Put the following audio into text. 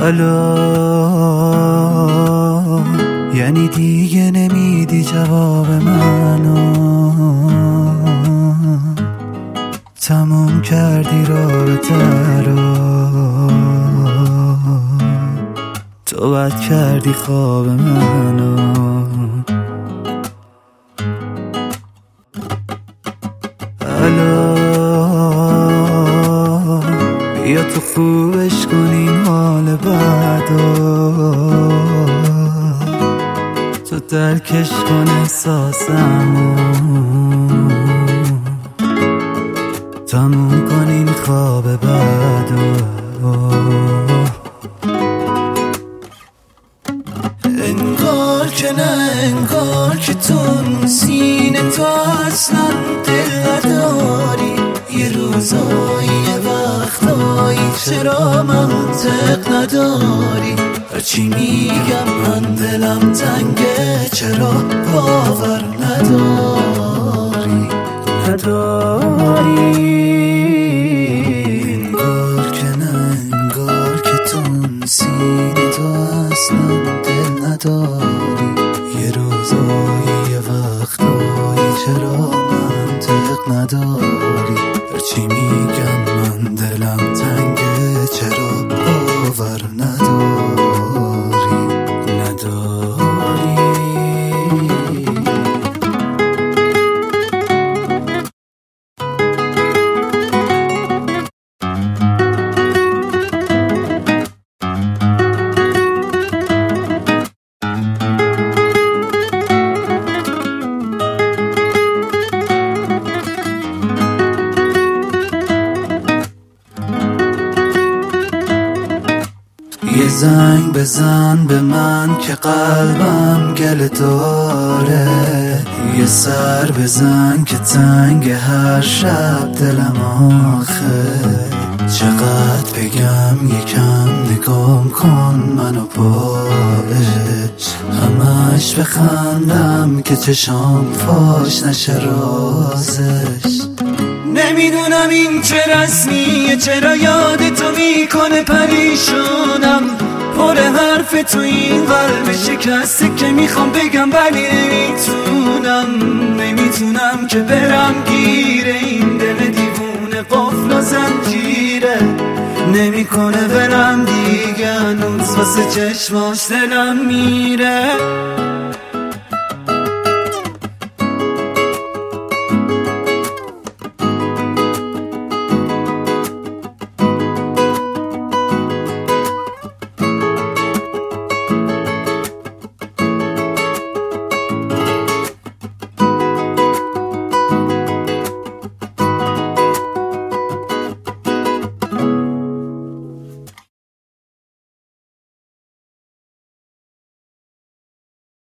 الو، یعنی دیگه نمیدی جواب منو، تموم کردی رابطه رو، تو بد کردی خواب منو. الو، بیا تو خوبش کنین حال بعدو، تو درکش کن احساسمو، تموم کنین خواب بعدو. انگار که نه انگار که تو سینه تو اصلا دل نداری، یه روزایی یه وقتایی چرا منطق نداری، هرچی میگم من دلم تنگه چرا باور نداری. انگار که نه انگار که تو سینه تو اصلا دل نداری، یه روزایی یه وقتایی چرا منطق نداری، هرچی میگم من دلم تنگه چرا باور نداری. یه زنگ بزن به من که قلبم گله داره، یه سر بزن که تنگ هر شب دلم آخه، چقدر بگم یکم نگام کن منو باش، همش بخندم که چشام فاش نشه رازش. نمیدونم این چه رسمیه، چرا یاد تو میکنه پریشونم، پر حرف تو این قلب شکسته که میخوام بگم ولی نمیتونم که برم گیره این دل دیوونه قفل و زنجیره، نمیکنه برم دیگه هنوز واسه چشماش دلم میره.